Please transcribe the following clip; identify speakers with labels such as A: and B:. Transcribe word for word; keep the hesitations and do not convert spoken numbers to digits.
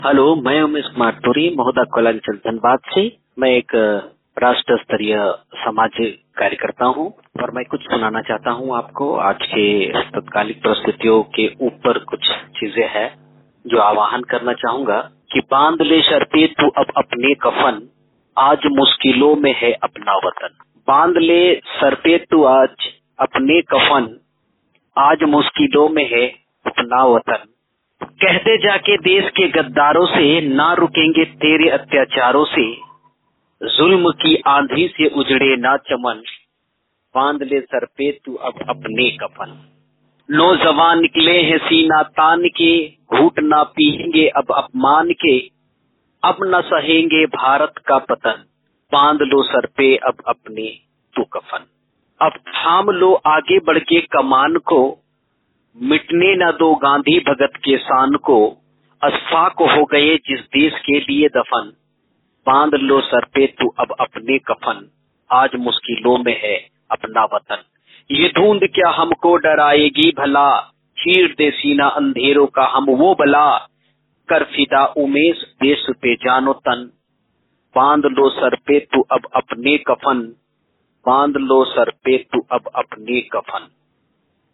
A: Hello, मैं उमेश कुमार तुरी, महोदा कोयलांचल धनबाद से। मैं एक राष्ट्र स्तरीय सामाजिक कार्यकर्ता हूँ और मैं कुछ सुनाना चाहता हूँ आपको। आज के तत्कालिक परिस्थितियों के ऊपर कुछ चीजें हैं जो आह्वान करना चाहूंगा कि बांध ले शर्ते तू अब अपने कफन, आज मुश्किलों में है अपना वतन। बांध ले शर्ते तू आज अपने कफन, आज मुश्किलों में है अपना वतन। कहते जाके देश के गद्दारों से, ना रुकेंगे तेरे अत्याचारों से। जुल्म की आंधी से उजड़े ना चमन, बांध ले सर पे तू अब अपने कफन। नौजवान निकले हैं सीना तान के, घूट ना पिएंगे अब अपमान के। अब न सहेंगे भारत का पतन, बांध लो सर पे अब अपने तू कफन। अब थाम लो आगे बढ़ के कमान को, मिटने न दो गांधी भगत के शान को। अशफाक हो गए जिस देश के लिए दफन, बांध लो सर पे तू अब अपने कफन, आज मुश्किलों में है अपना वतन। ये धुंध क्या हमको डराएगी भला, चीर दे सीना अंधेरों का हम वो बला। कर फिदा उमेश देश पे जानो तन, बांध लो सर पे तू अब अपने कफन, बांध लो सर पे तू अब अपने कफन।